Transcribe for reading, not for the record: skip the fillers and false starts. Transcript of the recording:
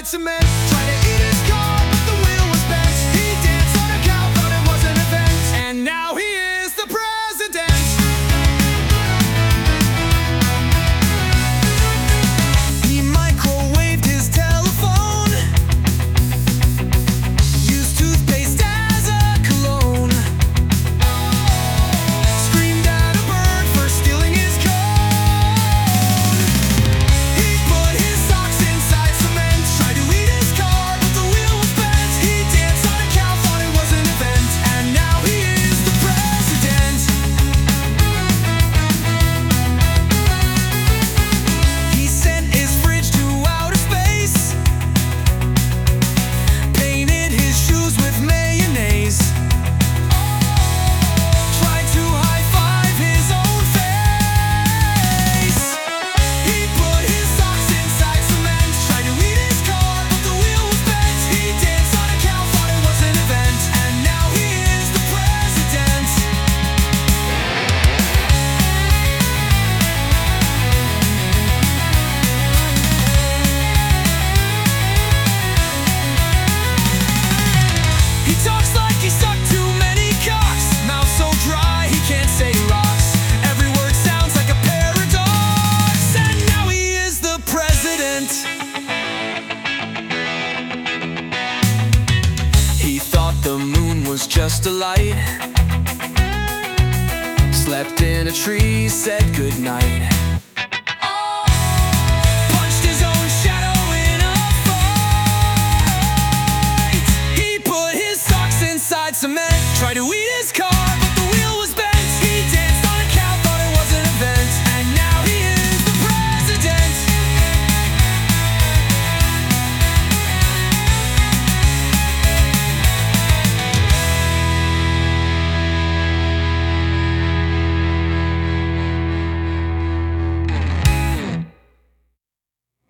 cement. Tried to eat his car, but the wheel was bent. He danced on a cow, thought it was an event. And now he is the president. He microwaved his telephone, used toothpaste as a cologne, screamed at a bird for stealing his cone. He put his socks inside cement, tried to eat his car, but the wheel was bent. He danced on a cow, thought it was an event. And now he is the president. He sent his fridge to outer space, painted his shoes with mayonnaise, tried to high-five his own face. He put his socks inside cement, tried to eat his car, but the wheel was bent. He danced on a cow, thought it was an event. And now he is the president. He talks like he sucked too many cocks, mouth so dry he can't say rocks. Every word sounds like a paradox. And now he is the president. He thought the moon was just a light, slept in a tree, said goodnight.